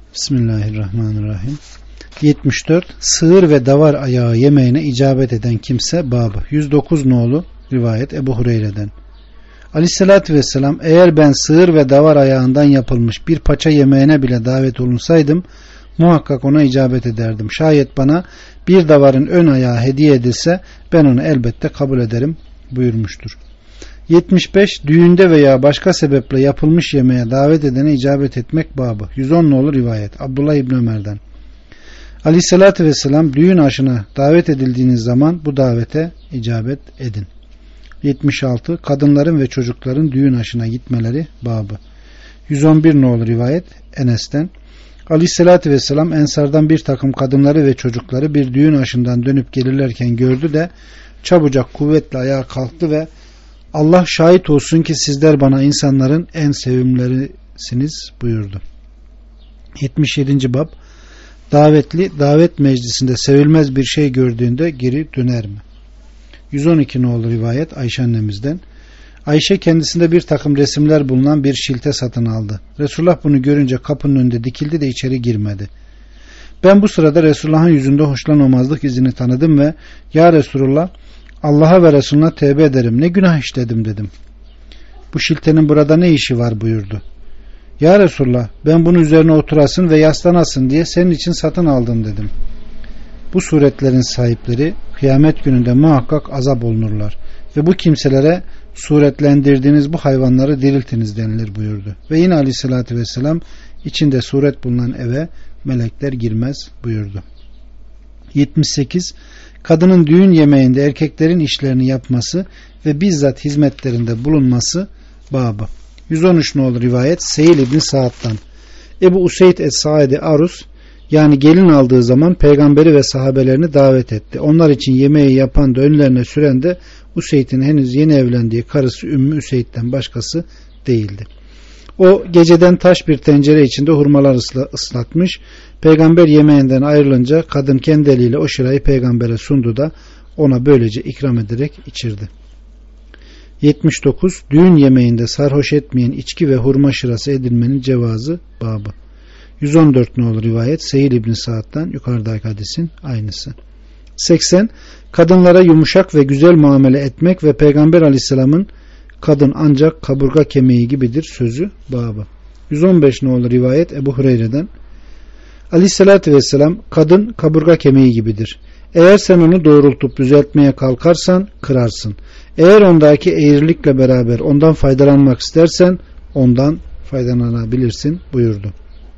Bismillahirrahmanirrahim. 74. Sığır ve davar ayağı yemeğine icabet eden kimse babı. 109 nolu rivayet Ebu Hureyre'den. Aleyhissalatü vesselam, eğer ben sığır ve davar ayağından yapılmış bir paça yemeğine bile davet olunsaydım muhakkak ona icabet ederdim. Şayet bana bir davarın ön ayağı hediye edilse ben onu elbette kabul ederim buyurmuştur. 75. Düğünde veya başka sebeple yapılmış yemeğe davet edene icabet etmek babı. 110 nolu rivayet Abdullah İbni Ömer'den. Aleyhissalatü vesselam, düğün aşına davet edildiğiniz zaman bu davete icabet edin. 76. Kadınların ve çocukların düğün aşına gitmeleri babı. 111 nolu rivayet Enes'ten. Aleyhissalatü vesselam Ensardan bir takım kadınları ve çocukları bir düğün aşından dönüp gelirlerken gördü de çabucak kuvvetle ayağa kalktı ve Allah şahit olsun ki sizler bana insanların en sevimlerisiniz buyurdu. 77. bab davetli davet meclisinde sevilmez bir şey gördüğünde geri döner mi? 112 nolu rivayet Ayşe annemizden. Ayşe kendisinde bir takım resimler bulunan bir şilte satın aldı. Resulullah bunu görünce kapının önünde dikildi de içeri girmedi. Ben bu sırada Resulullah'ın yüzünde hoşlanmamazlık izini tanıdım ve ya Resulullah, Allah'a ve Resulüne tevbe ederim, ne günah işledim dedim. Bu şiltenin burada ne işi var buyurdu. Ya Resulullah, ben bunun üzerine oturasın ve yaslanasın diye senin için satın aldım dedim. Bu suretlerin sahipleri kıyamet gününde muhakkak azap olunurlar ve bu kimselere suretlendirdiğiniz bu hayvanları diriltiniz denilir buyurdu. Ve yine aleyhissalatü vesselam, içinde suret bulunan eve melekler girmez buyurdu. 78. Kadının düğün yemeğinde erkeklerin işlerini yapması ve bizzat hizmetlerinde bulunması babı. 113 nolu rivayet Seyil İbni Sa'd'dan. Ebu Useyd Es-Saidi Arus, yani gelin aldığı zaman peygamberi ve sahabelerini davet etti. Onlar için yemeği yapan da önlerine süren de Useyd'in henüz yeni evlendiği karısı Ümmü Useyd'den başkası değildi. O geceden taş bir tencere içinde hurmalar ıslatmış. Peygamber yemeğinden ayrılınca kadın kendi eliyle o şırayı peygambere sundu da ona böylece ikram ederek içirdi. 79. Düğün yemeğinde sarhoş etmeyen içki ve hurma şırası edilmenin cevazı babı. 114 nolu rivayet Seyil İbni Sa'd'dan, yukarıdaki hadisin aynısı. 80. Kadınlara yumuşak ve güzel muamele etmek ve Peygamber Aleyhisselam'ın kadın ancak kaburga kemiği gibidir sözü babı. 115 nolu rivayet Ebu Hureyre'den. Aleyhissalatü vesselam, kadın kaburga kemiği gibidir. Eğer sen onu doğrultup düzeltmeye kalkarsan kırarsın. Eğer ondaki eğrilikle beraber ondan faydalanmak istersen ondan faydalanabilirsin buyurdu.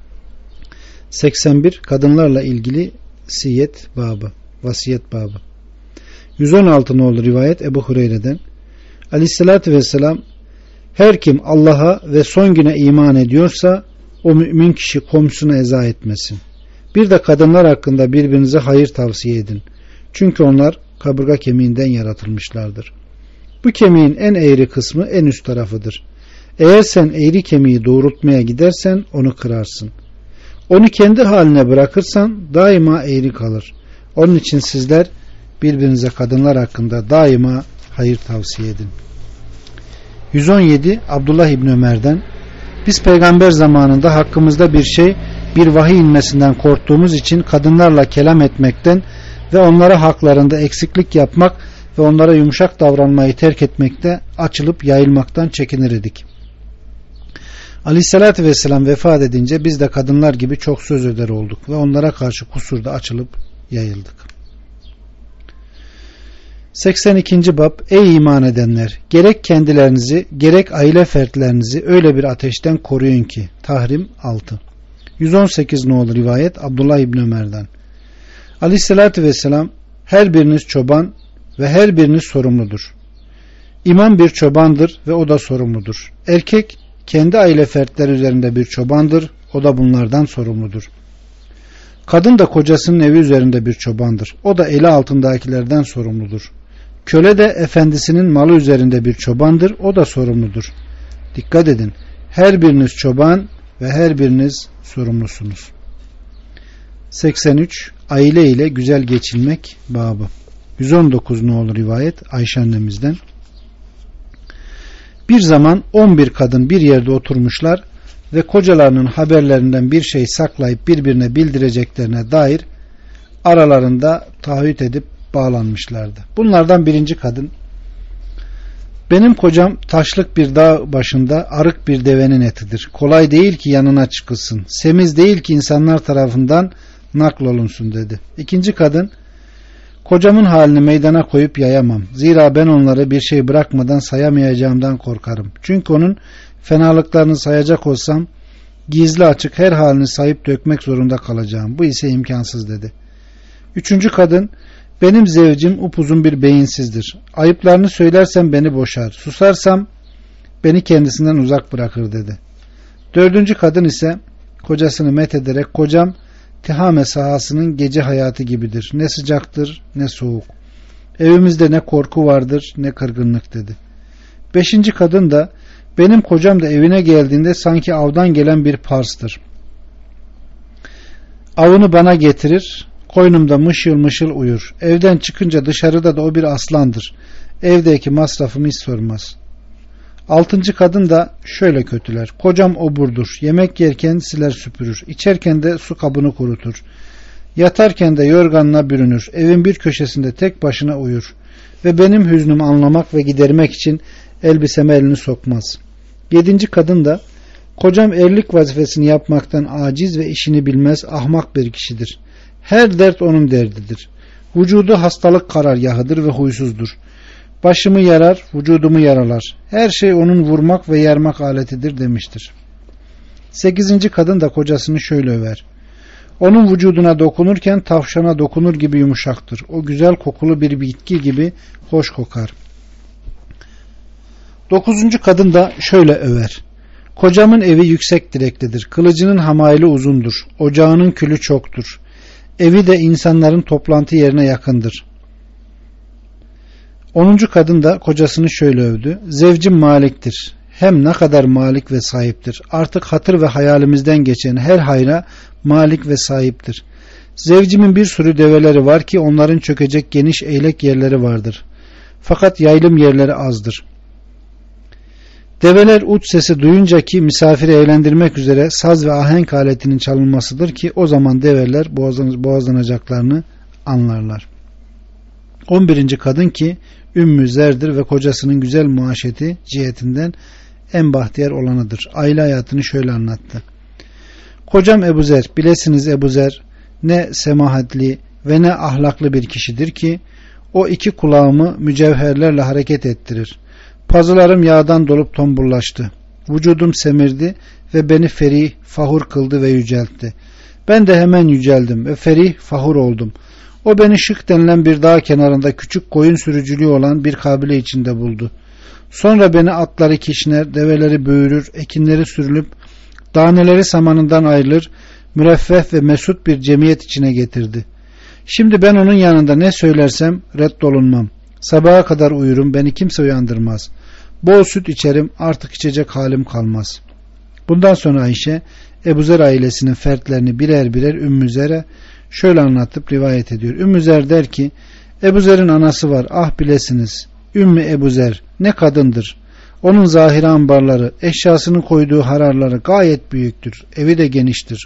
81. Kadınlarla ilgili siyet babı, vasiyet babı. 116 nolu rivayet Ebu Hureyre'den. Aleyhissalatü vesselam, her kim Allah'a ve son güne iman ediyorsa o mümin kişi komşusuna eza etmesin. Bir de kadınlar hakkında birbirinize hayır tavsiye edin. Çünkü onlar kaburga kemiğinden yaratılmışlardır. Bu kemiğin en eğri kısmı en üst tarafıdır. Eğer sen eğri kemiği doğrultmaya gidersen onu kırarsın. Onu kendi haline bırakırsan daima eğri kalır. Onun için sizler birbirinize kadınlar hakkında daima hayır tavsiye edin. 117 Abdullah İbni Ömer'den. Biz peygamber zamanında hakkımızda bir vahiy inmesinden korktuğumuz için kadınlarla kelam etmekten ve onlara haklarında eksiklik yapmak ve onlara yumuşak davranmayı terk etmekte açılıp yayılmaktan çekinirdik. Aleyhissalatü vesselam vefat edince biz de kadınlar gibi çok söz eder olduk ve onlara karşı kusurda açılıp yayıldık. 82. bab Ey iman edenler! Gerek kendilerinizi gerek aile fertlerinizi öyle bir ateşten koruyun ki. Tahrim 6. 118 nolu rivayet Abdullah İbni Ömer'den. Aleyhissalatü vesselam, her biriniz çoban ve her biriniz sorumludur. İmam bir çobandır ve o da sorumludur. Erkek kendi aile fertleri üzerinde bir çobandır, o da bunlardan sorumludur. Kadın da kocasının evi üzerinde bir çobandır, o da eli altındakilerden sorumludur. Köle de efendisinin malı üzerinde bir çobandır, o da sorumludur. Dikkat edin, her biriniz çoban ve her biriniz sorumlusunuz. 83. Aile ile güzel geçinmek babı. 119 nolu rivayet Ayşe annemizden. Bir zaman 11 kadın bir yerde oturmuşlar. ve kocalarının haberlerinden bir şey saklayıp birbirine bildireceklerine dair aralarında taahhüt edip bağlanmışlardı. Bunlardan birinci kadın, benim kocam taşlık bir dağ başında arık bir devenin etidir. Kolay değil ki yanına çıkılsın. Semiz değil ki insanlar tarafından naklolunsun dedi. İkinci kadın, kocamın halini meydana koyup yayamam. Zira ben onları bir şey bırakmadan sayamayacağımdan korkarım. Çünkü onun fenalıklarını sayacak olsam gizli açık her halini sayıp dökmek zorunda kalacağım. Bu ise imkansız dedi. Üçüncü kadın, benim zevcim upuzun bir beyinsizdir. Ayıplarını söylersem beni boşar. Susarsam beni kendisinden uzak bırakır dedi. Dördüncü kadın ise kocasını methederek, kocam Tihame sahasının gece hayatı gibidir. Ne sıcaktır ne soğuk. Evimizde ne korku vardır ne kırgınlık dedi. Beşinci kadın da, benim kocam da evine geldiğinde sanki avdan gelen bir parstır. Avını bana getirir, koynumda mışıl mışıl uyur. Evden çıkınca dışarıda da o bir aslandır. Evdeki masrafımı hiç sormaz. Altıncı kadın da şöyle kötüler. Kocam oburdur. Yemek yerken siler süpürür. İçerken de su kabını kurutur. Yatarken de yorganına bürünür. Evin bir köşesinde tek başına uyur. Ve benim hüznümü anlamak ve gidermek için elbiseme elini sokmaz. Yedinci kadın da, kocam erlik vazifesini yapmaktan aciz ve işini bilmez ahmak bir kişidir. Her dert onun derdidir. Vücudu hastalık karargahıdır ve huysuzdur. Başımı yarar, vücudumu yaralar. Her şey onun vurmak ve yarmak aletidir demiştir. Sekizinci kadın da kocasını şöyle över. Onun vücuduna dokunurken tavşana dokunur gibi yumuşaktır. O güzel kokulu bir bitki gibi hoş kokar. Dokuzuncu kadın da şöyle över. Kocamın evi yüksek direklidir. Kılıcının hamaili uzundur. Ocağının külü çoktur. Evi de insanların toplantı yerine yakındır. 10. kadın da kocasını şöyle övdü. Zevcim maliktir. Hem ne kadar malik ve sahiptir. Artık hatır ve hayalimizden geçen her hayra malik ve sahiptir. Zevcimin bir sürü develeri var ki onların çökecek geniş eylek yerleri vardır. Fakat yaylım yerleri azdır. Develer ut sesi duyunca ki misafiri eğlendirmek üzere saz ve ahenk aletinin çalınmasıdır ki o zaman develer boğazlanacaklarını anlarlar. 11. kadın ki Ümmü Zer'dir ve kocasının güzel muaşeti cihetinden en bahtiyar olanıdır. Aile hayatını şöyle anlattı. Kocam Ebu Zer, bilesiniz Ebu Zer ne semahatli ve ne ahlaklı bir kişidir ki o iki kulağımı mücevherlerle hareket ettirir. Pazılarım yağdan dolup tombullaştı. Vücudum semirdi ve beni ferih, fahur kıldı ve yüceltti. Ben de hemen yüceldim ve ferih, fahur oldum. O beni Şık denilen bir dağ kenarında küçük koyun sürücülüğü olan bir kabile içinde buldu. Sonra beni atları kişner, develeri böğürür, ekinleri sürülüp, daneleri samanından ayrılır, müreffeh ve mesut bir cemiyet içine getirdi. Şimdi ben onun yanında ne söylersem reddolunmam. Sabaha kadar uyurum, beni kimse uyandırmaz. Bol süt içerim, artık içecek halim kalmaz. Bundan sonra Ayşe, Ebu Zer ailesinin fertlerini birer birer Ümmü Zer'e şöyle anlatıp rivayet ediyor. Ümmü Zer der ki, Ebu Zer'in anası var, ah bilesiniz. Ümmü Ebu Zer ne kadındır. Onun zahiri ambarları, eşyasını koyduğu hararları gayet büyüktür. Evi de geniştir.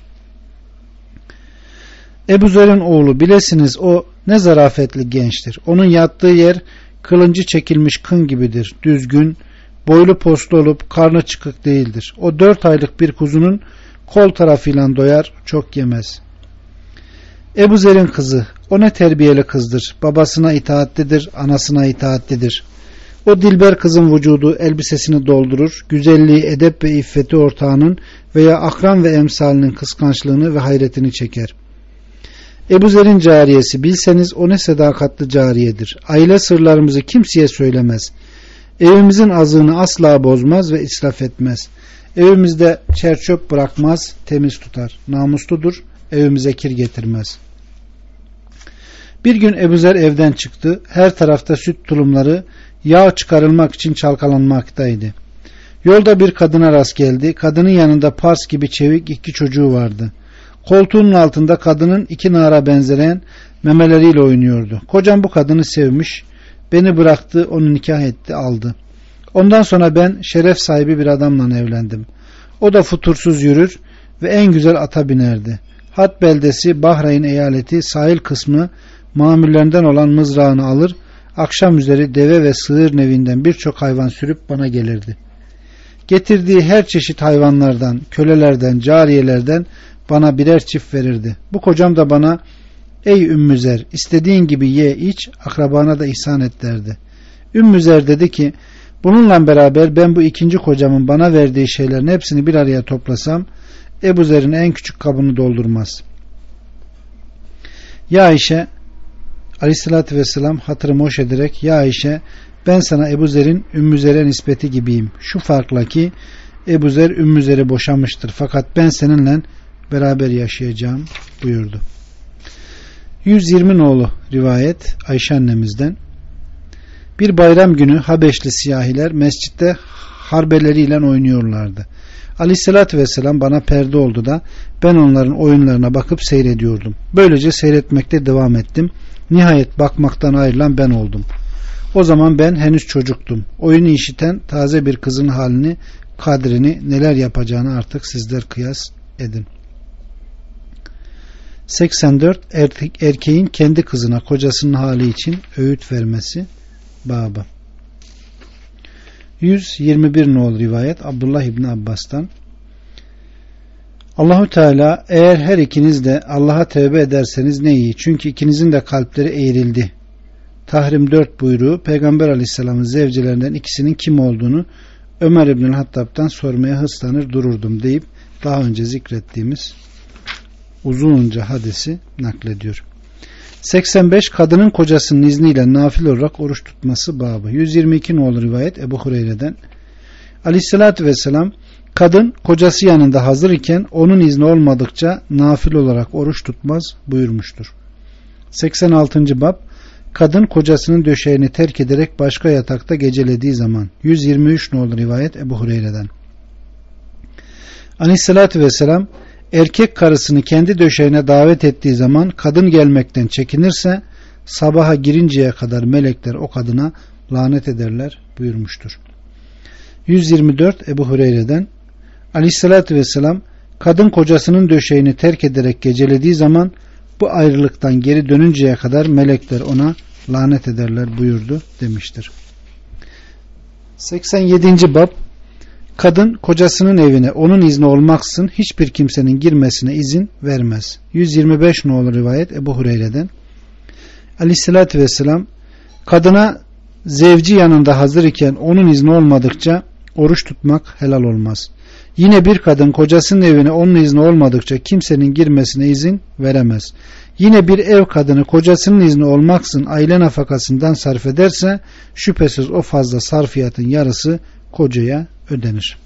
Ebu Zer'in oğlu bilesiniz o ne zarafetli gençtir. Onun yattığı yer kılıncı çekilmiş kın gibidir. Düzgün, boylu postlu olup karnı çıkık değildir. O 4 aylık bir kuzunun kol tarafıyla doyar, çok yemez. Ebu Zer'in kızı, o ne terbiyeli kızdır. Babasına itaatlidir, anasına itaatlidir. O dilber kızın vücudu elbisesini doldurur, güzelliği, edep ve iffeti ortağının veya akran ve emsalinin kıskançlığını ve hayretini çeker. Ebu Zer'in cariyesi, bilseniz o ne sedakatli cariyedir. Aile sırlarımızı kimseye söylemez. Evimizin azığını asla bozmaz ve israf etmez. Evimizde çerçöp bırakmaz, temiz tutar. Namusludur, evimize kir getirmez. Bir gün Ebu Zer evden çıktı. Her tarafta süt tulumları yağ çıkarılmak için çalkalanmaktaydı. Yolda bir kadına rast geldi. Kadının yanında pars gibi çevik 2 çocuğu vardı. Koltuğunun altında kadının 2 nara benzeyen memeleriyle oynuyordu. Kocam bu kadını sevmiş, beni bıraktı, onu nikah etti, aldı. Ondan sonra ben şeref sahibi bir adamla evlendim. O da futursuz yürür ve en güzel ata binerdi. Hat beldesi Bahreyn eyaleti sahil kısmı mamüllerinden olan mızrağını alır, akşam üzeri deve ve sığır nevinden birçok hayvan sürüp bana gelirdi. Getirdiği her çeşit hayvanlardan, kölelerden, cariyelerden bana birer çift verirdi. Bu kocam da bana, ey Ümmü Zer, istediğin gibi ye iç, akrabana da ihsan et derdi. Ümmü Zer dedi ki, bununla beraber ben bu ikinci kocamın bana verdiği şeylerin hepsini bir araya toplasam, Ebu Zer'in en küçük kabını doldurmaz. Ya Ayşe, Aleyhisselatü Vesselam hatırımı hoş ederek, ya Ayşe, ben sana Ebu Zer'in Ümmü Zer'e nispeti gibiyim. Şu farkla ki Ebu Zer Ümmü Zer'i boşamıştır. Fakat ben seninle beraber yaşayacağım buyurdu. 120 nolu rivayet Ayşe annemizden. Bir bayram günü Habeşli siyahiler mescitte harbeleriyle oynuyorlardı. Aleyhissalatü vesselam bana perde oldu da ben onların oyunlarına bakıp seyrediyordum. Böylece seyretmekte devam ettim. Nihayet bakmaktan ayrılan ben oldum. O zaman ben henüz çocuktum. Oyunu işiten taze bir kızın halini, kadrini, neler yapacağını artık sizler kıyas edin. 84. Erkeğin kendi kızına kocasının hali için öğüt vermesi babı. 121 nol rivayet Abdullah İbni Abbas'tan. Allahu Teala, eğer her ikiniz de Allah'a tövbe ederseniz ne iyi. Çünkü ikinizin de kalpleri eğrildi. Tahrim 4 buyruğu Peygamber Aleyhisselam'ın zevcelerinden ikisinin kim olduğunu Ömer İbnül Hattab'dan sormaya hırslanır dururdum deyip daha önce zikrettiğimiz uzunca hadisi naklediyor. 85. Kadının kocasının izniyle nafile olarak oruç tutması babı. 122 nolu rivayet Ebu Hureyre'den. Aleyhissalatü vesselam, kadın kocası yanında hazır iken onun izni olmadıkça nafile olarak oruç tutmaz buyurmuştur. 86. bab, kadın kocasının döşeğini terk ederek başka yatakta gecelediği zaman. 123 nolu rivayet Ebu Hureyre'den. Aleyhissalatü vesselam, erkek karısını kendi döşeğine davet ettiği zaman kadın gelmekten çekinirse sabaha girinceye kadar melekler o kadına lanet ederler buyurmuştur. 124 Ebu Hureyre'den. Aleyhissalatü vesselam, kadın kocasının döşeğini terk ederek gecelediği zaman bu ayrılıktan geri dönünceye kadar melekler ona lanet ederler buyurdu demiştir. 87. bab, kadın kocasının evine onun izni olmaksızın hiçbir kimsenin girmesine izin vermez. 125 nolu rivayet Ebu Hureyre'den. Aleyhissalatü vesselam, kadına zevci yanında hazır iken onun izni olmadıkça oruç tutmak helal olmaz. Yine bir kadın kocasının evine onun izni olmadıkça kimsenin girmesine izin veremez. Yine bir ev kadını kocasının izni olmaksızın aile nafakasından sarf ederse şüphesiz o fazla sarfiyatın yarısı kocaya ödenir.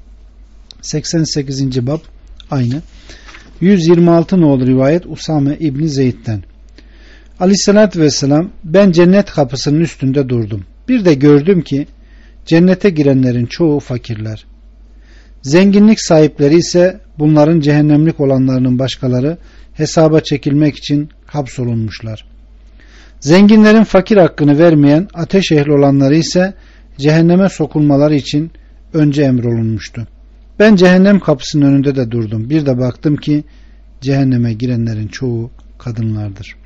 88. bab aynı. 126 nolu rivayet Usame İbni Zeyd'den. Aleyhissalatü vesselam, ben cennet kapısının üstünde durdum. Bir de gördüm ki cennete girenlerin çoğu fakirler. Zenginlik sahipleri ise bunların cehennemlik olanlarının başkaları hesaba çekilmek için hapsolunmuşlar. Zenginlerin fakir hakkını vermeyen ateş ehli olanları ise cehenneme sokulmaları için önce emrolunmuştu. Ben cehennem kapısının önünde de durdum. Bir de baktım ki cehenneme girenlerin çoğu kadınlardır.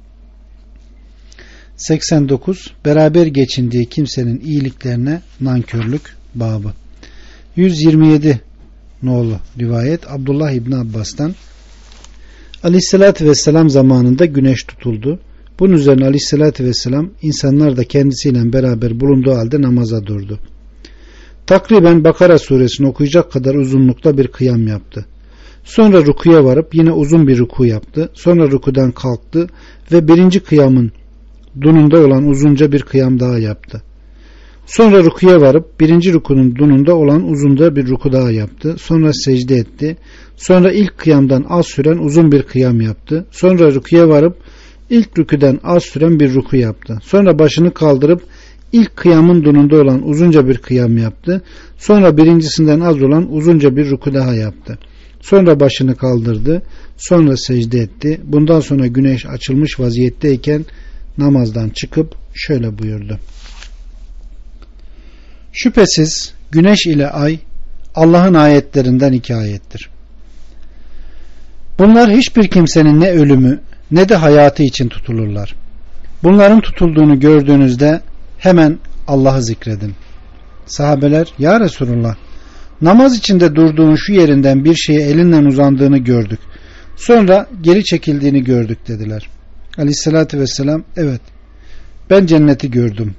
89. Beraber geçindiği kimsenin iyiliklerine nankörlük babı. 127 nolu rivayet Abdullah İbni Abbas'tan. Aleyhissalatü vesselam zamanında güneş tutuldu. Bunun üzerine Aleyhissalatü vesselam insanlar da kendisiyle beraber bulunduğu halde namaza durdu. Takriben Bakara suresini okuyacak kadar uzunlukta bir kıyam yaptı. Sonra rukuya varıp yine uzun bir ruku yaptı. Sonra rukudan kalktı ve birinci kıyamın dununda olan uzunca bir kıyam daha yaptı. Sonra rukuya varıp birinci rukunun dununda olan uzunca bir ruku daha yaptı. Sonra secde etti. Sonra ilk kıyamdan az süren uzun bir kıyam yaptı. Sonra rukuya varıp ilk rüküden az süren bir ruku yaptı. Sonra başını kaldırıp ilk kıyamın dununda olan uzunca bir kıyam yaptı. Sonra birincisinden az olan uzunca bir ruku daha yaptı. Sonra başını kaldırdı. Sonra secde etti. Bundan sonra güneş açılmış vaziyetteyken namazdan çıkıp şöyle buyurdu. Şüphesiz güneş ile ay Allah'ın ayetlerinden 2 ayettir. Bunlar hiçbir kimsenin ne ölümü ne de hayatı için tutulurlar. Bunların tutulduğunu gördüğünüzde hemen Allah'ı zikredin. Sahabeler, ya Resulullah, namaz içinde durduğun şu yerinden bir şeye elinden uzandığını gördük. Sonra geri çekildiğini gördük dediler. Aleyhissalatü vesselam, evet, ben cenneti gördüm.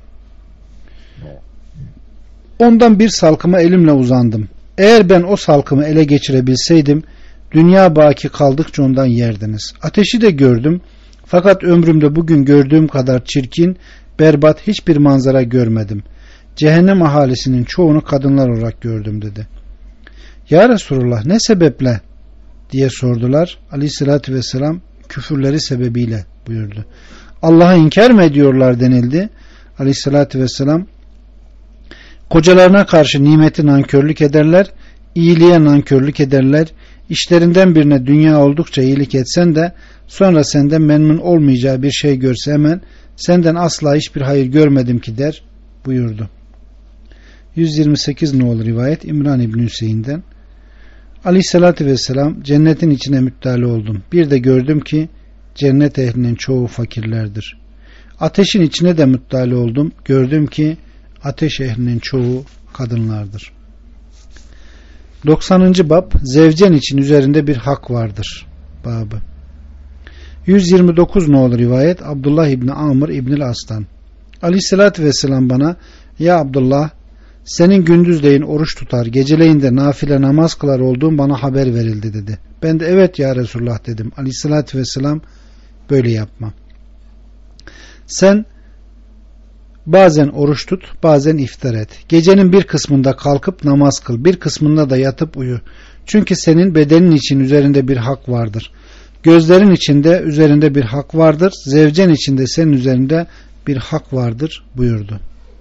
Ondan bir salkıma elimle uzandım. Eğer ben o salkımı ele geçirebilseydim, dünya baki kaldıkça ondan yerdiniz. Ateşi de gördüm. Fakat ömrümde bugün gördüğüm kadar çirkin, berbat hiçbir manzara görmedim. Cehennem ahalisinin çoğunu kadınlar olarak gördüm dedi. Ya Resulullah, ne sebeple diye sordular. Aleyhissalatü vesselam, küfürleri sebebiyle buyurdu. Allah'ı inkar mı ediyorlar denildi. Aleyhissalatü vesselam, kocalarına karşı nimeti nankörlük ederler, iyiliğe nankörlük ederler. İşlerinden birine dünya oldukça iyilik etsen de sonra senden memnun olmayacağı bir şey görse hemen senden asla hiçbir hayır görmedim ki der buyurdu. 128 nolu rivayet İmran İbni Hüseyin'den. Aleyhissalatü vesselam, cennetin içine müttali oldum. Bir de gördüm ki cennet ehlinin çoğu fakirlerdir. Ateşin içine de müttali oldum. Gördüm ki ateş ehlinin çoğu kadınlardır. 90. bab, zevcen için üzerinde bir hak vardır babı. 129 nolu rivayet Abdullah İbni Amr İbnil As'tan. Aleyhissalatü vesselam bana, ya Abdullah, senin gündüzleyin oruç tutar, geceleyin de nafile namaz kılar olduğun bana haber verildi dedi. Ben de evet ya Resulullah dedim. Aleyhissalatü vesselam, böyle yapma. Sen bazen oruç tut, bazen iftar et. Gecenin bir kısmında kalkıp namaz kıl, bir kısmında da yatıp uyu. Çünkü senin bedenin için üzerinde bir hak vardır. Gözlerin içinde üzerinde bir hak vardır. Zevcen içinde senin üzerinde bir hak vardır buyurdu.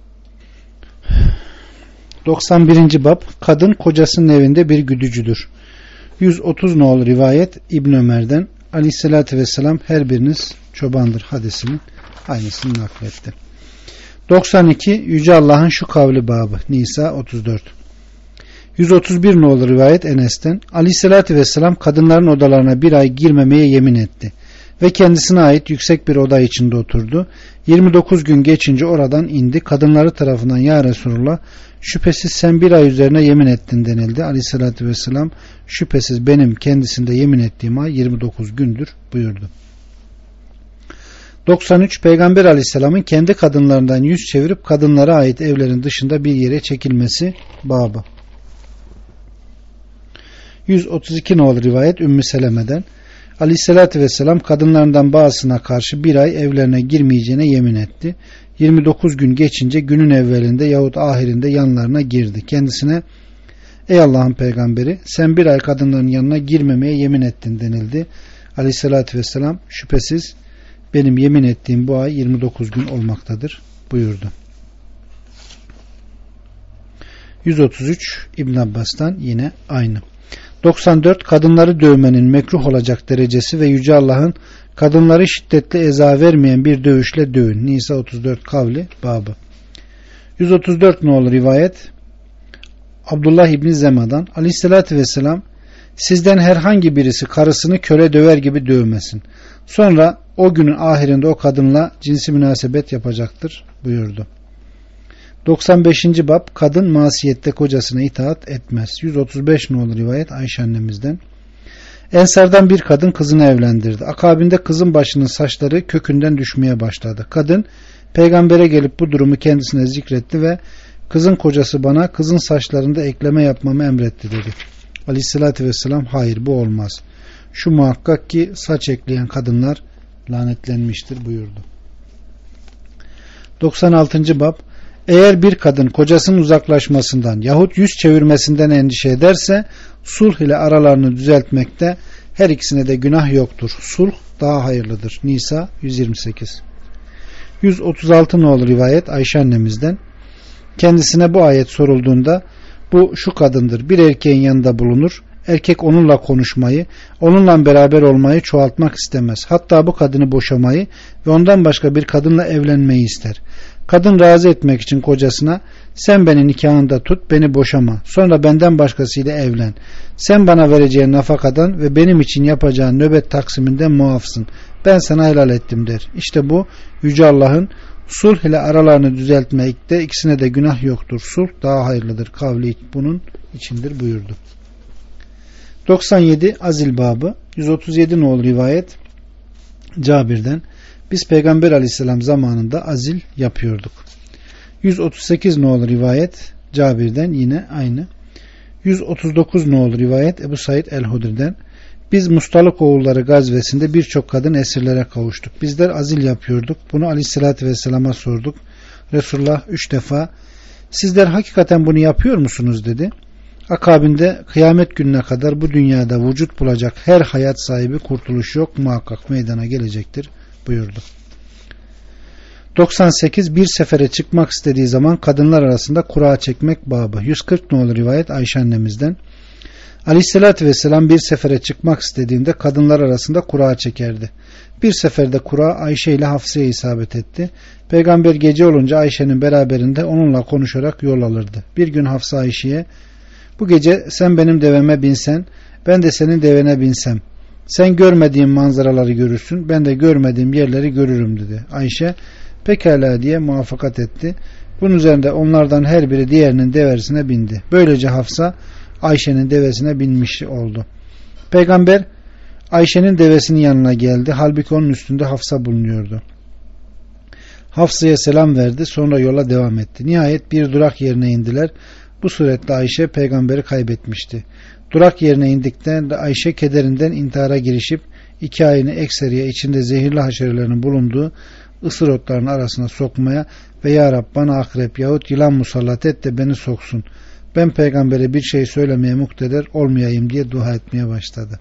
91. bab, kadın kocasının evinde bir güdücüdür. 130 nolu rivayet İbn Ömer'den. Aleyhissalatü vesselam, her biriniz çobandır hadisinin aynısını nakletti. 92. Yüce Allah'ın şu kavli babı. Nisa 34. 131 nolu rivayet Enes'ten. Aleyhissalatü vesselam kadınların odalarına bir ay girmemeye yemin etti. Ve kendisine ait yüksek bir oda içinde oturdu. 29 gün geçince oradan indi. Kadınları tarafından, ya Resulullah, şüphesiz sen bir ay üzerine yemin ettin denildi. Aleyhissalatü vesselam, şüphesiz benim kendisinde yemin ettiğim ay 29 gündür buyurdu. 93. Peygamber Aleyhisselam'ın kendi kadınlarından yüz çevirip kadınlara ait evlerin dışında bir yere çekilmesi babı. 132 nolu rivayet Ümmü Seleme'den. Aleyhissalatü vesselam kadınlarından bazısına karşı bir ay evlerine girmeyeceğine yemin etti. 29 gün geçince günün evvelinde yahut ahirinde yanlarına girdi. Kendisine, ey Allah'ın peygamberi, sen bir ay kadınların yanına girmemeye yemin ettin denildi. Aleyhissalatü vesselam, şüphesiz benim yemin ettiğim bu ay 29 gün olmaktadır buyurdu. 133 İbn Abbas'tan yine aynı. 94. Kadınları dövmenin mekruh olacak derecesi ve Yüce Allah'ın kadınları şiddetli eza vermeyen bir dövüşle dövün. Nisa 34 kavli babı. 134 nolu rivayet Abdullah İbni Zema'dan. Aleyhissalatü vesselam, sizden herhangi birisi karısını köle döver gibi dövmesin. Sonra o günün ahirinde o kadınla cinsi münasebet yapacaktır buyurdu. 95. bab, kadın masiyette kocasına itaat etmez. 135 nolu rivayet Ayşe annemizden. Ensardan bir kadın kızını evlendirdi. Akabinde kızın başının saçları kökünden düşmeye başladı. Kadın peygambere gelip bu durumu kendisine zikretti ve kızın kocası bana kızın saçlarında ekleme yapmamı emretti dedi. Aleyhissalatü vesselam, hayır, bu olmaz. Şu muhakkak ki saç ekleyen kadınlar lanetlenmiştir buyurdu. 96. bab, eğer bir kadın kocasının uzaklaşmasından yahut yüz çevirmesinden endişe ederse sulh ile aralarını düzeltmekte her ikisine de günah yoktur. Sulh daha hayırlıdır. Nisa 128. 136 nolu rivayet Ayşe annemizden. Kendisine bu ayet sorulduğunda bu şu kadındır. Bir erkeğin yanında bulunur. Erkek onunla konuşmayı, onunla beraber olmayı çoğaltmak istemez. Hatta bu kadını boşamayı ve ondan başka bir kadınla evlenmeyi ister. Kadın razı etmek için kocasına sen beni nikahında tut, beni boşama, sonra benden başkasıyla evlen, sen bana vereceğin nafakadan ve benim için yapacağın nöbet taksiminden muafsın, ben sana helal ettim der. İşte bu Yüce Allah'ın sulh ile aralarını düzeltmekte ikisine de günah yoktur, sulh daha hayırlıdır kavli bunun içindir buyurdu. 97 Azil babı. 137 nolu rivayet Cabir'den, biz Peygamber Aleyhisselam zamanında azil yapıyorduk. 138 nolu rivayet Cabir'den, yine aynı. 139 nolu rivayet Ebu Said el-Hudri'den, biz Mustalık oğulları gazvesinde birçok kadın esirlere kavuştuk. Bizler azil yapıyorduk. Bunu Aleyhisselatü Vesselam'a sorduk. Resulullah 3 defa sizler hakikaten bunu yapıyor musunuz dedi. Akabinde kıyamet gününe kadar bu dünyada vücut bulacak her hayat sahibi kurtuluş yok, muhakkak meydana gelecektir buyurdu. 98 bir sefere çıkmak istediği zaman kadınlar arasında kura çekmek babı. 140 nolu rivayet Ayşe annemizden, Aleyhisselatü Vesselam bir sefere çıkmak istediğinde kadınlar arasında kura çekerdi. Bir seferde kura Ayşe ile Hafsa'ya isabet etti. Peygamber gece olunca Ayşe'nin beraberinde onunla konuşarak yol alırdı. Bir gün Hafsa Ayşe'ye bu gece sen benim deveme binsen, ben de senin devene binsem, sen görmediğim manzaraları görürsün, ben de görmediğim yerleri görürüm dedi. Ayşe pekala diye muvaffakat etti. Bunun üzerinde onlardan her biri diğerinin devesine bindi. Böylece Hafsa Ayşe'nin devesine binmiş oldu. Peygamber Ayşe'nin devesinin yanına geldi. Halbuki onun üstünde Hafsa bulunuyordu. Hafsa'ya selam verdi. Sonra yola devam etti. Nihayet bir durak yerine indiler. Bu suretle Ayşe peygamberi kaybetmişti. Durak yerine indikten de Ayşe kederinden intihara girişip 2 ayını ekseriye içinde zehirli haşerelerin bulunduğu ısır otlarının arasına sokmaya ve ya Rab bana akrep yahut yılan musallat et de beni soksun, ben peygambere bir şey söylemeye mukteder olmayayım diye dua etmeye başladı.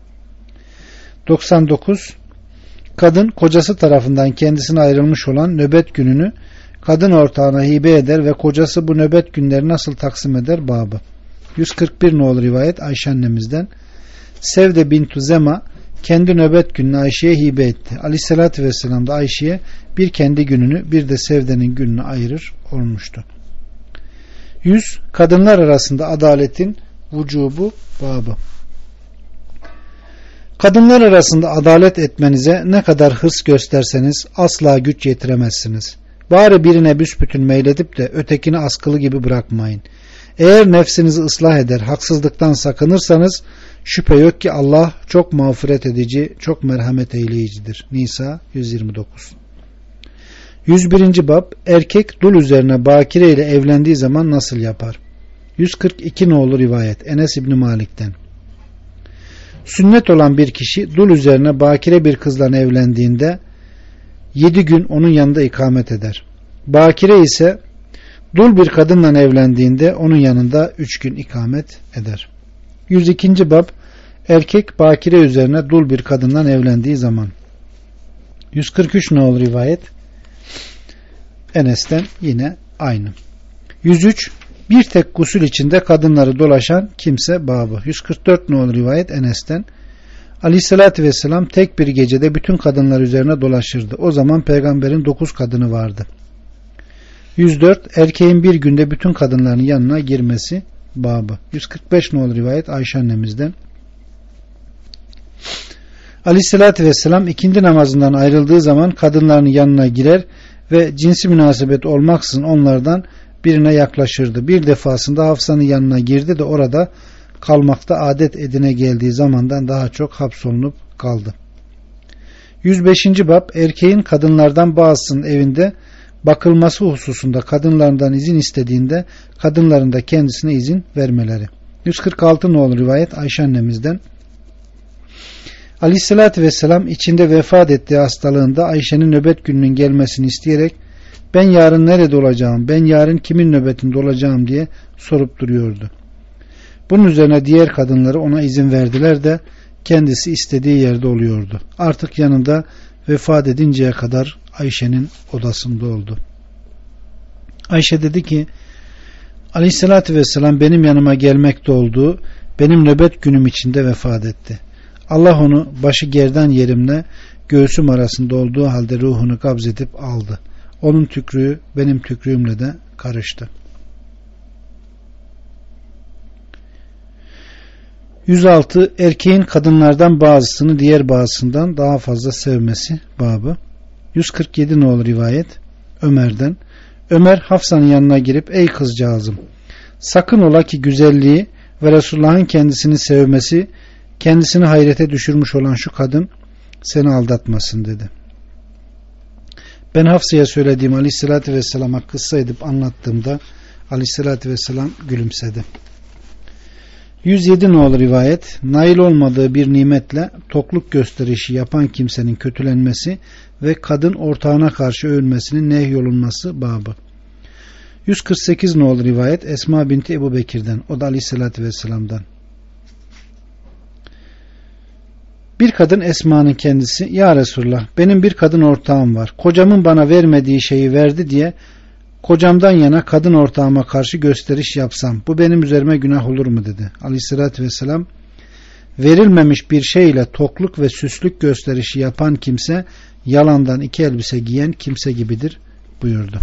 99 kadın kocası tarafından kendisine ayrılmış olan nöbet gününü kadın ortağına hibe eder ve kocası bu nöbet günleri nasıl taksim eder babı. 141 nolu rivayet Ayşe annemizden, Sevde bintu Zema kendi nöbet gününü Ayşe'ye hibe etti. Aleyhissalatü vesselam da Ayşe'ye bir kendi gününü bir de Sevde'nin gününü ayırır olmuştu. 100 kadınlar arasında adaletin vücubu babı. Kadınlar arasında adalet etmenize ne kadar hırs gösterseniz asla güç yetiremezsiniz. Bari birine büsbütün meyledip de ötekini askılı gibi bırakmayın. Eğer nefsinizi ıslah eder, haksızlıktan sakınırsanız şüphe yok ki Allah çok mağfiret edici, çok merhamet eyleyicidir. Nisa 129. 101. bab erkek dul üzerine bakire ile evlendiği zaman nasıl yapar? 142 nolu rivayet Enes İbni Malik'ten. Sünnet olan bir kişi dul üzerine bakire bir kızla evlendiğinde 7 gün onun yanında ikamet eder. Bakire ise dul bir kadınla evlendiğinde onun yanında 3 gün ikamet eder. 102. bab erkek bakire üzerine dul bir kadınla evlendiği zaman. 143 nolu rivayet Enes'ten, yine aynı. 103 bir tek gusül içinde kadınları dolaşan kimse babı. 144 nolu rivayet Enes'ten, Aleyhissalatü vesselam tek bir gecede bütün kadınlar üzerine dolaşırdı. O zaman peygamberin 9 kadını vardı. 104 erkeğin bir günde bütün kadınların yanına girmesi babı. 145 nolu rivayet Ayşe annemizden, Aleyhissalatü vesselam ikindi namazından ayrıldığı zaman kadınların yanına girer ve cinsi münasebet olmaksızın onlardan birine yaklaşırdı. Bir defasında Hafsa'nın yanına girdi de orada kalmakta adet edine geldiği zamandan daha çok hapsolunup kaldı. 105. bab erkeğin kadınlardan bazısının evinde bakılması hususunda kadınlardan izin istediğinde kadınların da kendisine izin vermeleri. 146 nolu rivayet Ayşe annemizden, Aleyhissalatü vesselam içinde vefat ettiği hastalığında Ayşe'nin nöbet gününün gelmesini isteyerek ben yarın nerede olacağım, ben yarın kimin nöbetinde olacağım diye sorup duruyordu. Bunun üzerine diğer kadınları ona izin verdiler de kendisi istediği yerde oluyordu. Artık yanında vefat edinceye kadar Ayşe'nin odasında oldu. Ayşe dedi ki Aleyhissalatü vesselam benim yanıma gelmekte olduğu benim nöbet günüm içinde vefat etti. Allah onu başı gerdan yerimle göğsüm arasında olduğu halde ruhunu kabzedip aldı. Onun tükrüğü benim tükrüğümle de karıştı. 106. Erkeğin kadınlardan bazısını diğer bazısından daha fazla sevmesi babı. 147 nolu rivayet Ömer'den. Ömer Hafsa'nın yanına girip ey kızcağızım, sakın ola ki güzelliği ve Resulullah'ın kendisini sevmesi, kendisini hayrete düşürmüş olan şu kadın seni aldatmasın dedi. Ben Hafsa'ya söylediğim Aleyhisselatü Vesselam'a kıssa edip anlattığımda Aleyhisselatü Vesselam gülümsedi. 107 nolu rivayet nail olmadığı bir nimetle tokluk gösterişi yapan kimsenin kötülenmesi ve kadın ortağına karşı övünmesinin nehyolunması babı. 148 nolu rivayet Esma binti Ebu Bekir'den, o da Aleyhisselatü Vesselam'dan. Bir kadın Esma'nın kendisi, ya Resulullah benim bir kadın ortağım var. Kocamın bana vermediği şeyi verdi diye kocamdan yana kadın ortağıma karşı gösteriş yapsam bu benim üzerime günah olur mu dedi. Aleyhissalatü vesselam verilmemiş bir şeyle tokluk ve süslük gösterişi yapan kimse yalandan iki elbise giyen kimse gibidir buyurdu.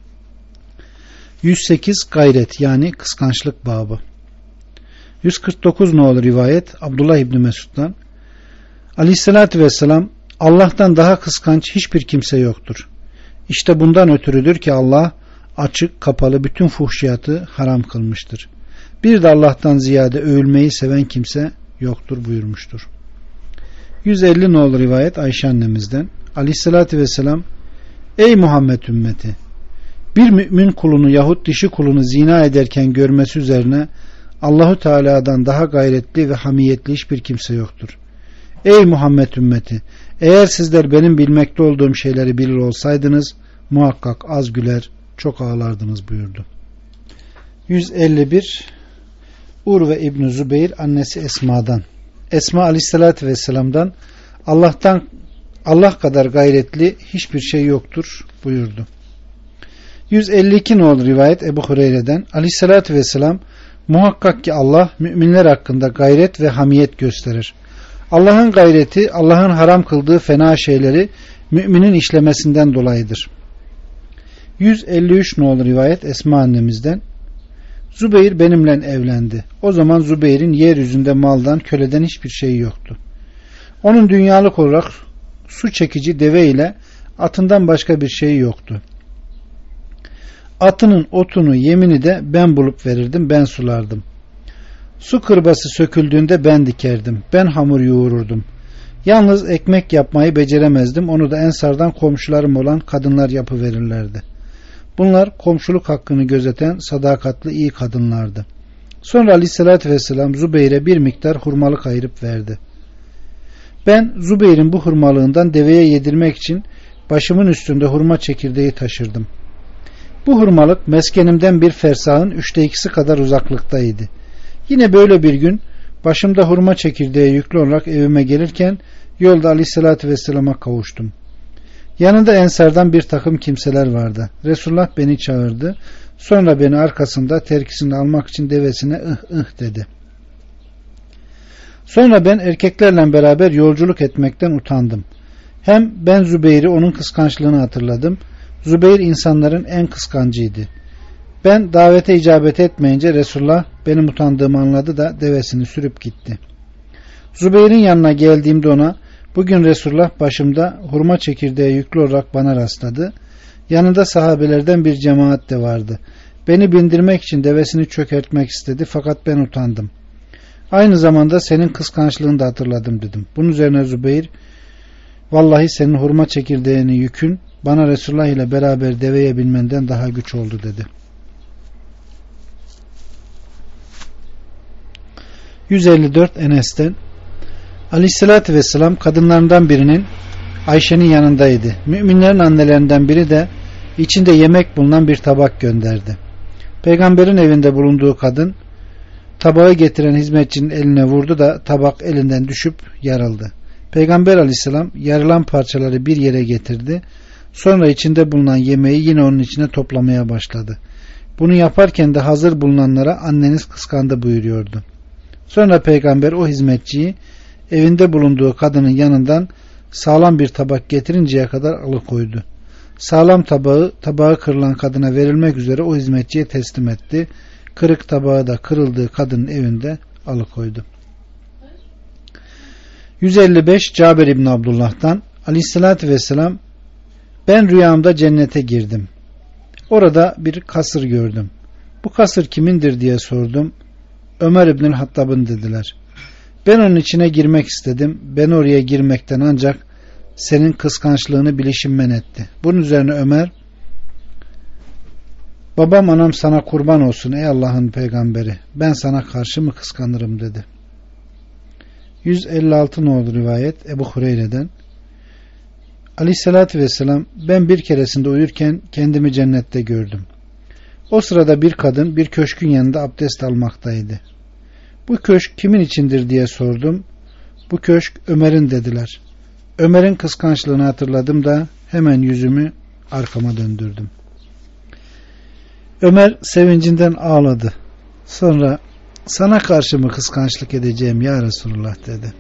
108 gayret yani kıskançlık babı. 149 nolu rivayet Abdullah İbni Mesud'dan. Aleyhissalatü vesselam Allah'tan daha kıskanç hiçbir kimse yoktur. İşte bundan ötürüdür ki Allah açık kapalı bütün fuhşiyatı haram kılmıştır. Bir de Allah'tan ziyade övülmeyi seven kimse yoktur buyurmuştur. 150 nolu rivayet Ayşe annemizden. Aleyhissalatü vesselam ey Muhammed ümmeti, bir mümin kulunu yahut dişi kulunu zina ederken görmesi üzerine Allahu Teala'dan daha gayretli ve hamiyetli hiçbir kimse yoktur. Ey Muhammed ümmeti, eğer sizler benim bilmekte olduğum şeyleri bilir olsaydınız muhakkak az güler çok ağlardınız buyurdu. 151 Urve İbn-i Zübeyir annesi Esma'dan. Esma Aleyhisselatü Vesselam'dan Allah kadar gayretli hiçbir şey yoktur buyurdu. 152 nolu rivayet Ebu Hureyre'den. Aleyhisselatü Vesselam muhakkak ki Allah müminler hakkında gayret ve hamiyet gösterir. Allah'ın gayreti Allah'ın haram kıldığı fena şeyleri müminin işlemesinden dolayıdır. 153 nolu rivayet Esma annemizden. Zübeyir benimle evlendi. O zaman Zübeyir'in yeryüzünde maldan, köleden hiçbir şeyi yoktu. Onun dünyalık olarak su çekici deve ile atından başka bir şeyi yoktu. Atının otunu, yemini de ben bulup verirdim, ben sulardım. Su kırbası söküldüğünde ben dikerdim, ben hamur yoğururdum. Yalnız ekmek yapmayı beceremezdim, onu da Ensardan komşularım olan kadınlar yapıverirlerdi. Bunlar komşuluk hakkını gözeten sadakatli iyi kadınlardı. Sonra Aleyhisselatü Vesselam Zübeyir'e bir miktar hurmalık ayırıp verdi. Ben Zübeyir'in bu hurmalığından deveye yedirmek için başımın üstünde hurma çekirdeği taşırdım. Bu hurmalık meskenimden bir fersahın 2/3 kadar uzaklıktaydı. Yine böyle bir gün başımda hurma çekirdeği yüklü olarak evime gelirken yolda Aleyhisselatü Vesselam'a kavuştum. Yanında Ensardan bir takım kimseler vardı. Resulullah beni çağırdı. Sonra beni arkasında terkisini almak için devesine ıh dedi. Sonra ben erkeklerle beraber yolculuk etmekten utandım. Hem ben Zübeyir'i onun kıskançlığını hatırladım. Zübeyir insanların en kıskancıydı. Ben davete icabet etmeyince Resulullah benim utandığımı anladı da devesini sürüp gitti. Zübeyir'in yanına geldiğimde ona bugün Resulullah başımda hurma çekirdeği yüklü olarak bana rastladı. Yanında sahabelerden bir cemaat de vardı. Beni bindirmek için devesini çökertmek istedi fakat ben utandım. Aynı zamanda senin kıskançlığını da hatırladım dedim. Bunun üzerine Zübeyir vallahi senin hurma çekirdeğini yükün bana Resulullah ile beraber deveye binmenden daha güç oldu dedi. 154 Enes'ten Aleyhisselatü Vesselam kadınlarından birinin Ayşe'nin yanındaydı. Müminlerin annelerinden biri de içinde yemek bulunan bir tabak gönderdi. Peygamberin evinde bulunduğu kadın tabağı getiren hizmetçinin eline vurdu da tabak elinden düşüp yarıldı. Peygamber Aleyhisselam yarılan parçaları bir yere getirdi. Sonra içinde bulunan yemeği yine onun içine toplamaya başladı. Bunu yaparken de hazır bulunanlara anneniz kıskandı buyuruyordu. Sonra peygamber o hizmetçiyi evinde bulunduğu kadının yanından sağlam bir tabak getirinceye kadar alıkoydu. Sağlam tabağı kırılan kadına verilmek üzere o hizmetçiye teslim etti. Kırık tabağı da kırıldığı kadının evinde alıkoydu. 155 Cabir İbni Abdullah'tan Aleyhisselatü Vesselam, ben rüyamda cennete girdim. Orada bir kasır gördüm. Bu kasır kimindir diye sordum. Ömer İbnül Hattab'ın dediler. Ben onun içine girmek istedim. Ben oraya girmekten ancak senin kıskançlığını bilişim men etti. Bunun üzerine Ömer, babam anam sana kurban olsun ey Allah'ın peygamberi. Ben sana karşı mı kıskanırım dedi. 156 nolu rivayet Ebu Hureyre'den. Aleyhissalatü vesselam, ben bir keresinde uyurken kendimi cennette gördüm. O sırada bir kadın bir köşkün yanında abdest almaktaydı. Bu köşk kimin içindir diye sordum. Bu köşk Ömer'in dediler. Ömer'in kıskançlığını hatırladım da hemen yüzümü arkama döndürdüm. Ömer sevincinden ağladı. Sonra sana karşı mı kıskançlık edeceğim ya Resulullah dedi.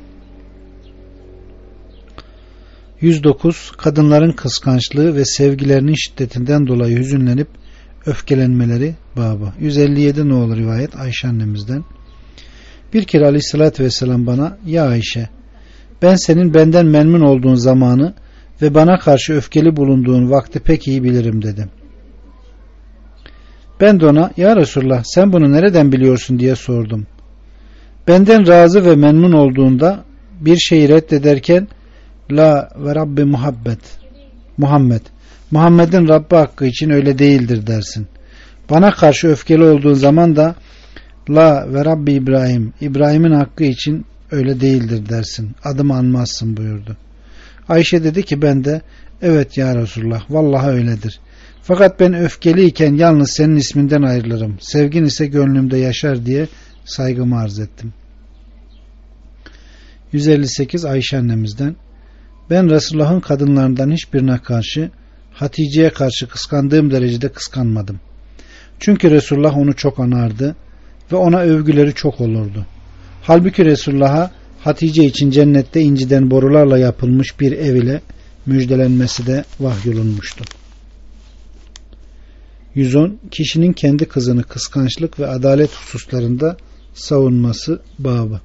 109 Kadınların kıskançlığı ve sevgilerinin şiddetinden dolayı hüzünlenip öfkelenmeleri babı. 157 nolu rivayet Ayşe annemizden. Bir kere Aleyhisselatü Vesselam bana, ya Ayşe, ben senin benden memnun olduğun zamanı ve bana karşı öfkeli bulunduğun vakti pek iyi bilirim dedim. Ben de ona, ya Resulullah sen bunu nereden biliyorsun diye sordum. Benden razı ve memnun olduğunda bir şeyi reddederken la ve Rabbi Muhammed'in Rabbi hakkı için öyle değildir dersin. Bana karşı öfkeli olduğun zaman da la ve Rabbi İbrahim'in hakkı için öyle değildir dersin. Adımı anmazsın buyurdu. Ayşe dedi ki ben de evet ya Resulullah vallahi öyledir. Fakat ben öfkeliyken yalnız senin isminden ayrılırım. Sevgin ise gönlümde yaşar diye saygımı arz ettim. 158 Ayşe annemizden. Ben Resulullah'ın kadınlarından hiçbirine karşı Hatice'ye karşı kıskandığım derecede kıskanmadım. Çünkü Resulullah onu çok anardı ve ona övgüleri çok olurdu. Halbuki Resulullah'a Hatice için cennette inciden borularla yapılmış bir ev ile müjdelenmesi de vahyolunmuştu. 110 Kişinin kendi kızını kıskançlık ve adalet hususlarında savunması babı.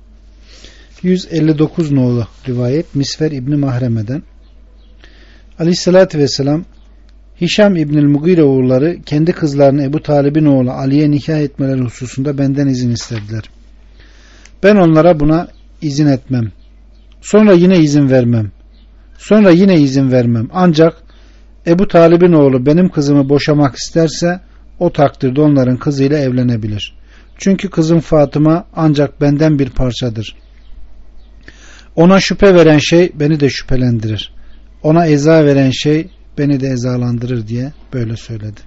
159 nolu rivayet Misver İbni Mahreme'den. Aleyhissalatü vesselam, Hişam İbnül Mugire oğulları kendi kızlarını Ebu Talib'in oğlu Ali'ye nikah etmeleri hususunda benden izin istediler. Ben onlara buna izin etmem. Sonra yine izin vermem. Sonra yine izin vermem. Ancak Ebu Talib'in oğlu benim kızımı boşamak isterse o takdirde onların kızıyla evlenebilir. Çünkü kızım Fatıma ancak benden bir parçadır. Ona şüphe veren şey beni de şüphelendirir. Ona eza veren şey beni de ezalandırır diye böyle söyledi.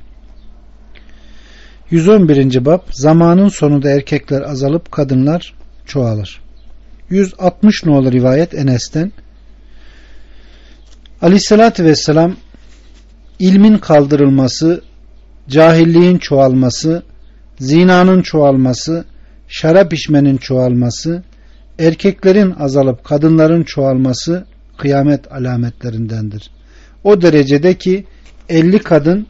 111. bab Zamanın sonunda erkekler azalıp kadınlar çoğalır. 160 nolu rivayet Enes'ten. Aleyhissalatü vesselam, ilmin kaldırılması, cahilliğin çoğalması, zinanın çoğalması, şarap içmenin çoğalması, erkeklerin azalıp kadınların çoğalması kıyamet alametlerindendir. O derecede ki 50 kadının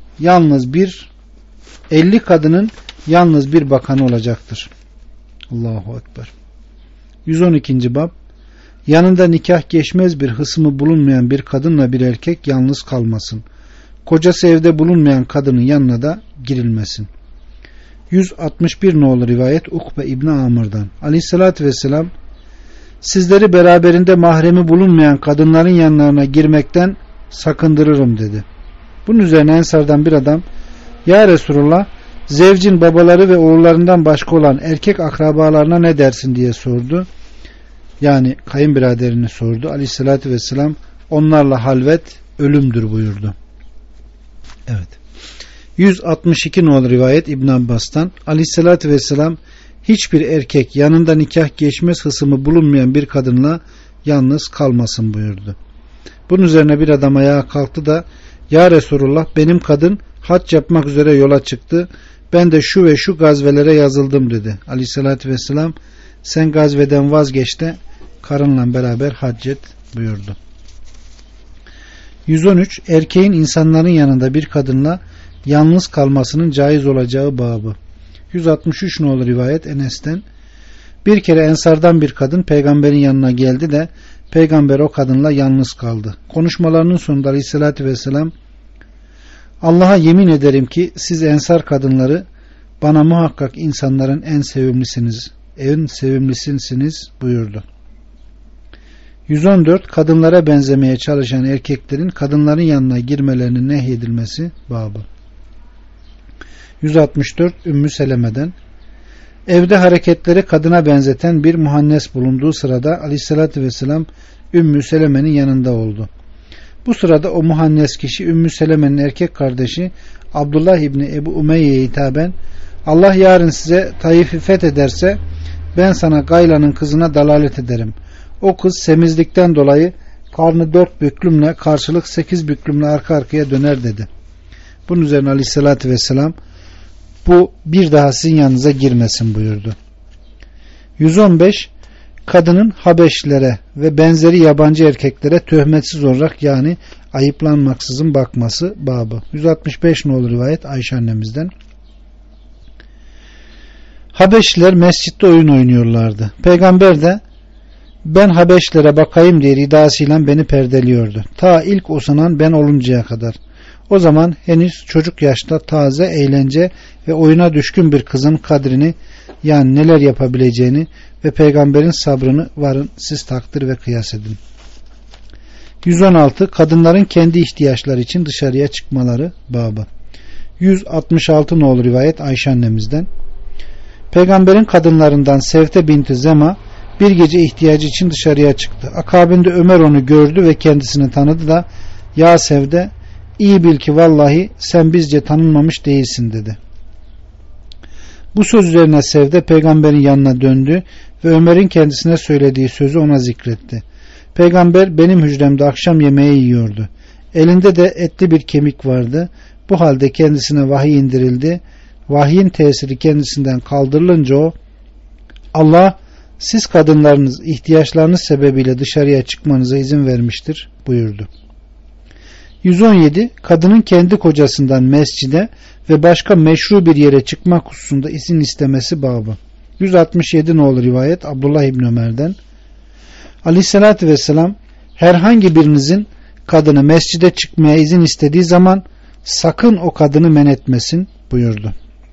yalnız bir bakanı olacaktır. Allahu Ekber. 112. bab Yanında nikah geçmez bir hısmı bulunmayan bir kadınla bir erkek yalnız kalmasın. Kocası evde bulunmayan kadının yanına da girilmesin. 161 nolu rivayet Ukbe İbni Amr'dan. Aleyhissalatü vesselam, sizleri beraberinde mahremi bulunmayan kadınların yanlarına girmekten sakındırırım dedi. Bunun üzerine Ensar'dan bir adam, ya Resulullah, zevcin babaları ve oğullarından başka olan erkek akrabalarına ne dersin diye sordu. Yani kayınbiraderini sordu. Aleyhissalatü vesselam, onlarla halvet ölümdür buyurdu. Evet. 162 nolu rivayet İbn Abbas'tan. Aleyhissalatü vesselam, hiçbir erkek yanında nikah geçmez hısmı bulunmayan bir kadınla yalnız kalmasın buyurdu. Bunun üzerine bir adam ayağa kalktı da, ya Resulullah, benim kadın hac yapmak üzere yola çıktı. Ben de şu ve şu gazvelere yazıldım dedi. Aleyhissalatü vesselam, sen gazveden vazgeç de karınla beraber hac et buyurdu. 113. Erkeğin insanların yanında bir kadınla yalnız kalmasının caiz olacağı babı. 163 nolu rivayet Enes'ten. Bir kere Ensardan bir kadın peygamberin yanına geldi de peygamber o kadınla yalnız kaldı. Konuşmalarının sonunda Aleyhisselatü Vesselam, Allah'a yemin ederim ki siz Ensar kadınları bana muhakkak insanların en sevimlisiniz buyurdu. 114. Kadınlara benzemeye çalışan erkeklerin kadınların yanına girmelerinin nehyedilmesi babı. 164. Ümmü Seleme'den. Evde hareketleri kadına benzeten bir muhannes bulunduğu sırada Aleyhisselatü Vesselam Ümmü Seleme'nin yanında oldu. Bu sırada o muhannes kişi Ümmü Seleme'nin erkek kardeşi Abdullah İbni Ebu Umeyye'ye hitaben, Allah yarın size Taif'i fethederse ben sana Gayla'nın kızına dalalet ederim. O kız semizlikten dolayı karnı 4 büklümle karşılık 8 büklümle arka arkaya döner dedi. Bunun üzerine Aleyhisselatü Vesselam bu bir daha sizin yanınıza girmesin buyurdu. 115. Kadının Habeşlilere ve benzeri yabancı erkeklere töhmetsiz olarak yani ayıplanmaksızın bakması babı. 165 nolu rivayet Ayşe annemizden. Habeşliler mescitte oyun oynuyorlardı. Peygamber de ben Habeşlilere bakayım diye ridasıyla beni perdeliyordu. Ta ilk usanan ben oluncaya kadar. O zaman henüz çocuk yaşta taze, eğlence ve oyuna düşkün bir kızın kadrini, yani neler yapabileceğini ve peygamberin sabrını varın siz takdir ve kıyas edin. 116. Kadınların kendi ihtiyaçları için dışarıya çıkmaları babı. 166 nolu rivayet Ayşe annemizden. Peygamberin kadınlarından Sevte binti Zema bir gece ihtiyacı için dışarıya çıktı. Akabinde Ömer onu gördü ve kendisini tanıdı da ya Sevde, iyi bil ki vallahi sen bizce tanınmamış değilsin dedi. Bu söz üzerine Sevde peygamberin yanına döndü ve Ömer'in kendisine söylediği sözü ona zikretti. Peygamber benim hücremde akşam yemeği yiyordu. Elinde de etli bir kemik vardı. Bu halde kendisine vahiy indirildi. Vahyin tesiri kendisinden kaldırılınca o, Allah siz kadınlarınız ihtiyaçlarınız sebebiyle dışarıya çıkmanıza izin vermiştir buyurdu. 117. Kadının kendi kocasından mescide ve başka meşru bir yere çıkmak hususunda izin istemesi babı. 167 nolu rivayet Abdullah İbni Ömer'den. Aleyhissalatü Vesselam herhangi birinizin kadını mescide çıkmaya izin istediği zaman sakın o kadını men etmesin buyurdu.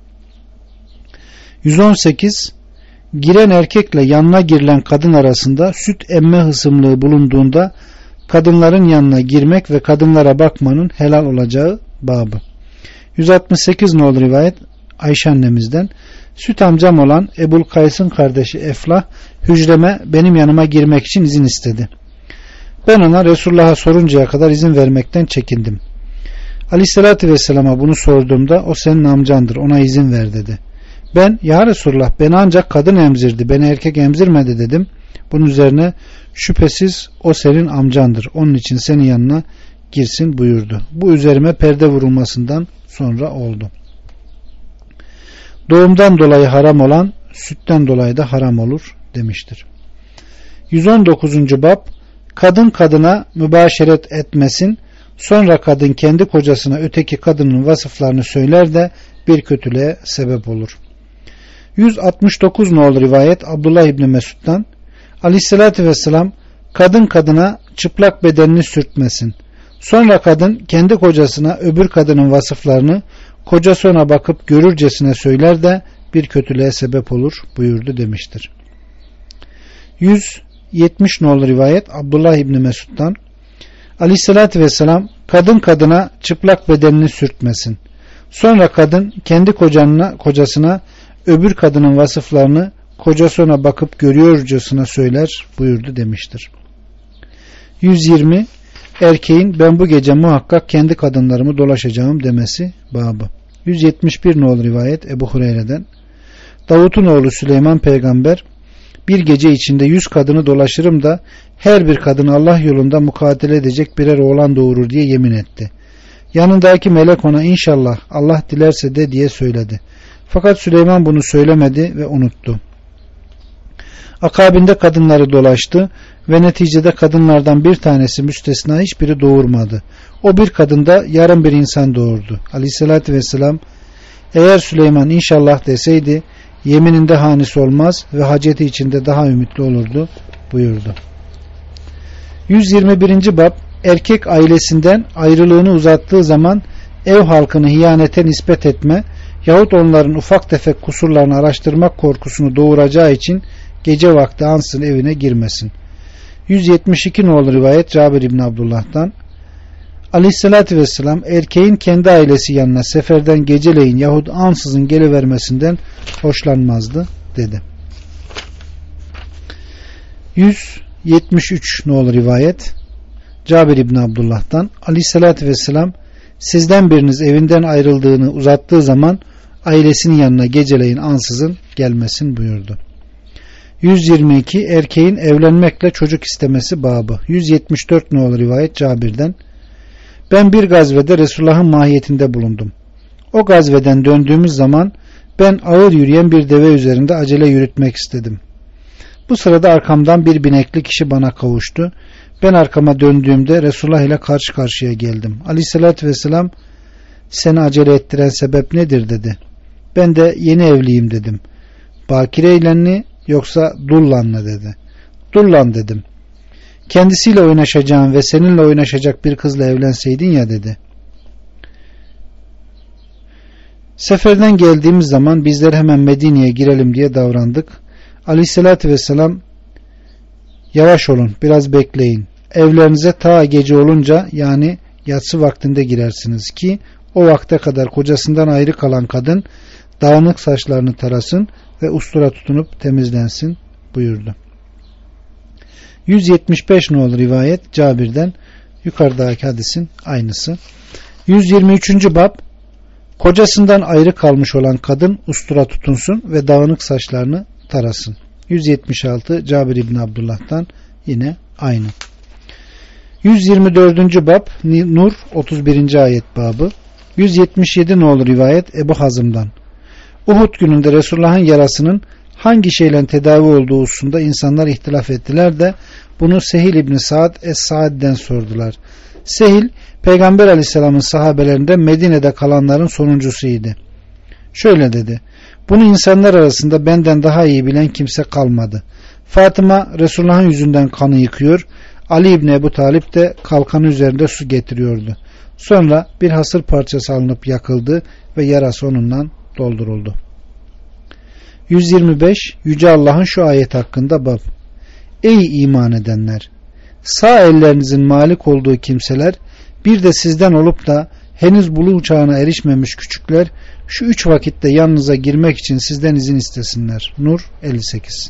118. Giren erkekle yanına girilen kadın arasında süt emme hısımlığı bulunduğunda kadınların yanına girmek ve kadınlara bakmanın helal olacağı babı. 168 nolu rivayet Ayşe annemizden. Süt amcam olan Ebul Kays'ın kardeşi Eflah hücreme benim yanıma girmek için izin istedi. Ben ona Resulullah'a soruncaya kadar izin vermekten çekindim. Aleyhissalatü Vesselam'a bunu sorduğumda o senin amcandır, ona izin ver dedi. Ben ya Resulullah beni ancak kadın emzirdi, beni erkek emzirmedi dedim. Bunun üzerine şüphesiz o senin amcandır, onun için senin yanına girsin buyurdu. Bu üzerime perde vurulmasından sonra oldu. Doğumdan dolayı haram olan sütten dolayı da haram olur demiştir. 119. bab kadın kadına mübaşeret etmesin, sonra kadın kendi kocasına öteki kadının vasıflarını söyler de bir kötülüğe sebep olur. 169 nolu rivayet Abdullah İbni Mesud'dan. Aleyhissalatü Vesselam kadın kadına çıplak bedenini sürtmesin. Sonra kadın kendi kocasına öbür kadının vasıflarını kocası ona bakıp görürcesine söyler de bir kötülüğe sebep olur buyurdu demiştir. 170 nolu rivayet Abdullah İbni Mesud'dan. Aleyhissalatü Vesselam kadın kadına çıplak bedenini sürtmesin. Sonra kadın kendi kocasına öbür kadının vasıflarını kocası ona bakıp görüyorcasına söyler buyurdu demiştir. 120. Erkeğin ben bu gece muhakkak kendi kadınlarımı dolaşacağım demesi babı. 171 nolu rivayet Ebu Hureyre'den. Davut'un oğlu Süleyman peygamber bir gece içinde 100 kadını dolaşırım da her bir kadın Allah yolunda mukatele edecek birer oğlan doğurur diye yemin etti. Yanındaki melek ona inşallah Allah dilerse de diye söyledi. Fakat Süleyman bunu söylemedi ve unuttu. Akabinde kadınları dolaştı ve neticede kadınlardan bir tanesi müstesna hiçbiri doğurmadı. O bir kadında yarım bir insan doğurdu. Aleyhissalatü vesselam eğer Süleyman inşallah deseydi yemininde hanis olmaz ve haceti içinde daha ümitli olurdu buyurdu. 121. bab erkek ailesinden ayrılığını uzattığı zaman ev halkını hiyanete nispet etme yahut onların ufak tefek kusurlarını araştırmak korkusunu doğuracağı için gece vakti ansızın evine girmesin. 172 nolu rivayet Cabir İbni Abdullah'tan Aleyhissalatü vesselam erkeğin kendi ailesi yanına seferden geceleyin yahut ansızın gelivermesinden hoşlanmazdı dedi. 173 nolu rivayet Cabir İbni Abdullah'tan Aleyhissalatü vesselam sizden biriniz evinden ayrıldığını uzattığı zaman ailesinin yanına geceleyin ansızın gelmesin buyurdu. 122 erkeğin evlenmekle çocuk istemesi babı. 174 nolu rivayet Cabir'den ben bir gazvede Resulullah'ın mahiyetinde bulundum. O gazveden döndüğümüz zaman ben ağır yürüyen bir deve üzerinde acele yürütmek istedim. Bu sırada arkamdan bir binekli kişi bana kavuştu. Ben arkama döndüğümde Resulullah ile karşı karşıya geldim. Aleyhissalatü vesselam seni acele ettiren sebep nedir dedi. Ben de yeni evliyim dedim. Bakireyle mi yoksa dullan mı dedi. Dullan dedim. Kendisiyle oynaşacağım ve seninle oynaşacak bir kızla evlenseydin ya dedi. Seferden geldiğimiz zaman bizler hemen Medine'ye girelim diye davrandık. Aleyhissalatü vesselam yavaş olun biraz bekleyin. Evlerinize ta gece olunca yani yatsı vaktinde girersiniz ki o vakte kadar kocasından ayrı kalan kadın dağınık saçlarını tarasın ve ustura tutunup temizlensin buyurdu. 175 nolu rivayet Cabir'den yukarıdaki hadisin aynısı. 123. bab kocasından ayrı kalmış olan kadın ustura tutunsun ve dağınık saçlarını tarasın. 176 Cabir İbni Abdullah'tan yine aynı. 124. bab Nur 31. ayet babı. 177 nolu rivayet Ebu Hazım'dan Uhud gününde Resulullah'ın yarasının hangi şeyle tedavi olduğu hususunda insanlar ihtilaf ettiler de bunu Sehil İbni Sa'd Es-Sa'd'den sordular. Sehil Peygamber Aleyhisselam'ın sahabelerinde Medine'de kalanların sonuncusuydu. Şöyle dedi. Bunu insanlar arasında benden daha iyi bilen kimse kalmadı. Fatıma Resulullah'ın yüzünden kanı yıkıyor. Ali İbni Ebu Talip de kalkanı üzerinde su getiriyordu. Sonra bir hasır parçası alınıp yakıldı ve yarası onunla dolduruldu. 125 Yüce Allah'ın şu ayet hakkında bab. Ey iman edenler! Sağ ellerinizin malik olduğu kimseler bir de sizden olup da henüz buluğ çağına erişmemiş küçükler şu 3 vakitte yanınıza girmek için sizden izin istesinler. Nur 58.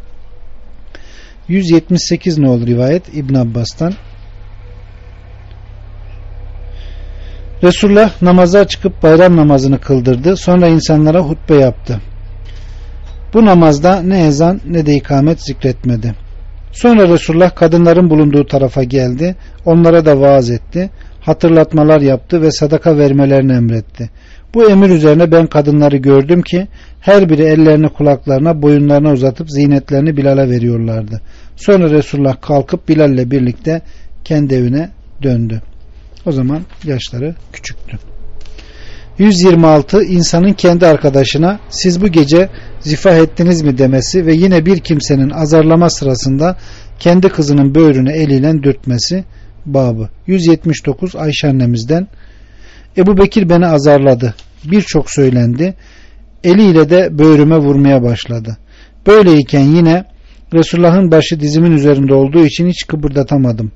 178 nolu rivayet İbn Abbas'tan Resulullah namaza çıkıp bayram namazını kıldırdı. Sonra insanlara hutbe yaptı. Bu namazda ne ezan ne de ikamet zikretmedi. Sonra Resulullah kadınların bulunduğu tarafa geldi. Onlara da vaaz etti. Hatırlatmalar yaptı ve sadaka vermelerini emretti. Bu emir üzerine ben kadınları gördüm ki her biri ellerini kulaklarına, boyunlarına uzatıp zinetlerini Bilal'e veriyorlardı. Sonra Resulullah kalkıp Bilal'le birlikte kendi evine döndü. O zaman yaşları küçüktü. 126 insanın kendi arkadaşına siz bu gece zifah ettiniz mi demesi ve yine bir kimsenin azarlama sırasında kendi kızının böğrüne eliyle dürtmesi babı. 179 Ayşe annemizden Ebu Bekir beni azarladı. Birçok söylendi. Eliyle de böğrüme vurmaya başladı. Böyleyken yine Resulullah'ın başı dizimin üzerinde olduğu için hiç kıpırdatamadım.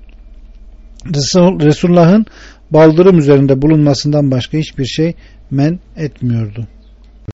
Resulullah'ın baldırım üzerinde bulunmasından başka hiçbir şey men etmiyordu